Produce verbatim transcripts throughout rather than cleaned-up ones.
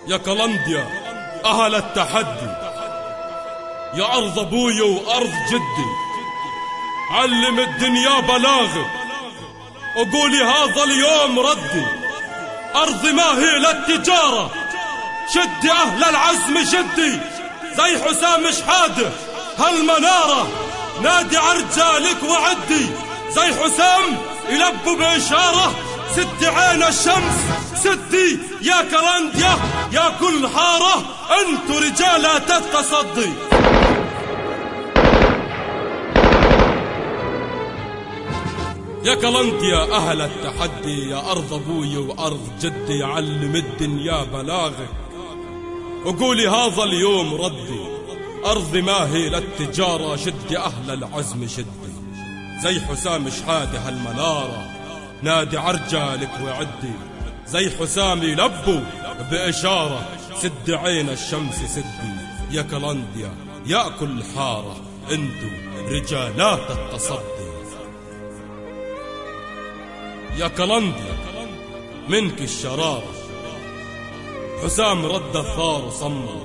يا كلنديا أهل التحدي، يا أرض أبويا وأرض جدي، علم الدنيا بلاغك وقولي هذا اليوم ردي. أرضي ما هي للتجارة، شدي أهل العزم شدي، زي حسام شحادة هالمنارة، نادي عرجالك وعدي، زي حسام يلبوا بإشارة، سدي عين الشمس سدي يا كلنديا يا كل حارة، انتو رجالة تتصدي. يا كلنديا أهل التحدي، يا أرض أبوي وأرض جدي، علم الدنيا بلاغك وقولي هذا اليوم ردي. أرضي ما هي للتجارة، شدي أهل العزم شدي، زي حسام شحادة هالمنارة، نادي عرجالك وعدي، زي حسام يلبوا بإشارة، سد عين الشمس سدي. يا كلنديا يا كل حارة، انتو رجالات التصدي. يا كلنديا منك الشرارة، حسام رد الثار وصمم،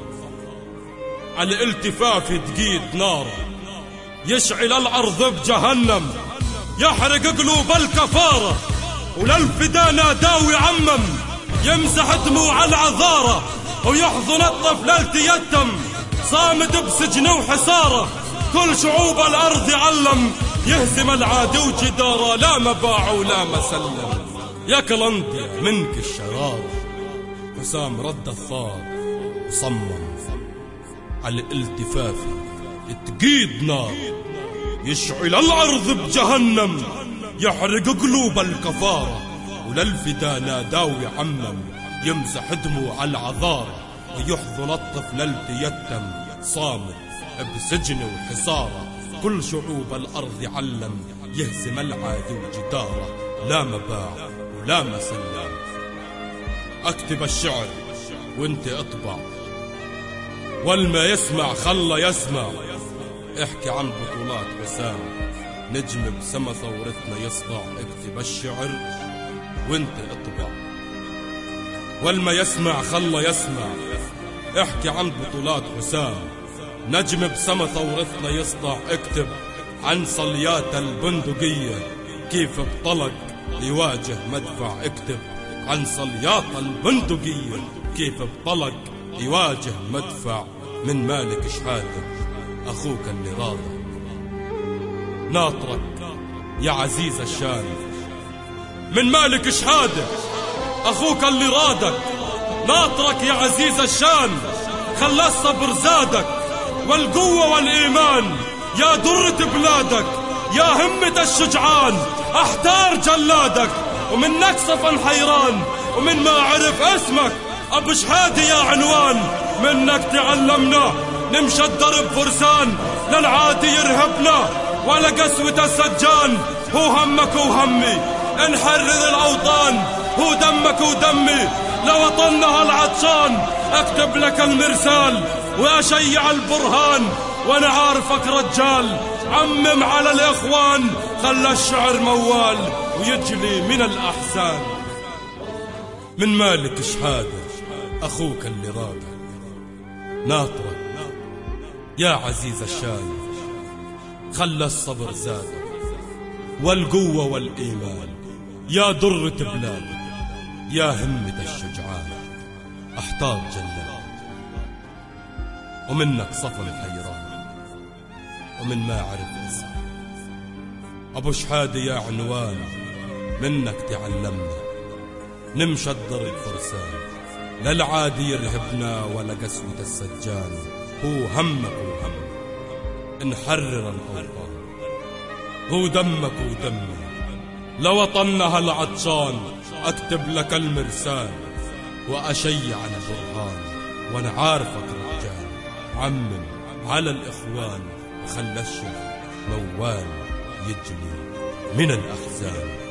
على الالتفاف تقيد نار، يشعل الأرض بجهنم، يحرق قلوب الكفارة، وللفدا ناداوي عمم، يمسح دموع العذارة، ويحضن الطفل التيتم، صامد بسجن وحسارة، كل شعوب الأرض علم، يهزم العادي وجدارة، لا مباع ولا مسلم. يا كلنديا منك الشرارة، حسام رد الثار وصمم، على الالتفاف تقيد نار، يشعل الأرض بجهنم، يحرق قلوب الكفارة، وللفدا ناداوي عمم، يمسح دموع العذارة، ويحضن الطفل التيتم، صامت بسجن وحصارة، كل شعوب الأرض علم، يهزم العادي وجدارة، لا مباع ولا مسلم. أكتب الشعر وانت اطبع، والما يسمع خلى يسمع، احكي عن بطولات حسام، نجم بسما ثورتنا يسطع. اكتب الشعر وانت اطبع، والما يسمع خلى يسمع، احكي عن بطولات حسام، نجم بسما ثورتنا يسطع. اكتب عن صليات البندقية، كيف بطلق يواجه مدفع. اكتب عن صليات البندقية، كيف بطلق يواجه مدفع، من مالك شحادة أخوك اللي راضى، ناطرك يا عزيز الشان. من مالك شحادة أخوك اللي رادك، ناطرك يا عزيز الشان، خلى الصبر زادك والقوة والإيمان، يا درة بلادك يا همة الشجعان، أحتار جلادك ومنك صفن حيران، ومن ما عرف اسمك أبو شحادة يا عنوان، منك تعلمنا نمشى الدرب فرسان، للعادي يرهبنا ولا قسوة السجان، هو همك وهمي نحرر الأوطان، هو دمك ودمي لوطنها العطشان. اكتب لك المرسال واشيع البرهان، وانا عارفك رجال عمم على الاخوان، خلى الشعر موال ويجلي من الاحزان. من مالك شحادة اخوك اللي رادك، ناطرك يا عزيز الشان، خلى الصبر زادك والقوة والإيمان، يا درة بلادك يا همة الشجعان، أحتار جلاد ومنك صفن حيران، ومن ما عرف اسمك أبو شحادة يا عنوان، منك تعلمنا نمشى الدرب فرسان، لا العادي يرهبنا ولا قسوة السجان، هو همك وهم نحرر الأوطان، هو دمك ودمي لوطنها العطشان. اكتب لك المرسال واشيع البرهان، وانا عارفك رجال عمم على الاخوان، خلى الشعر موال يجلي من الاحزان.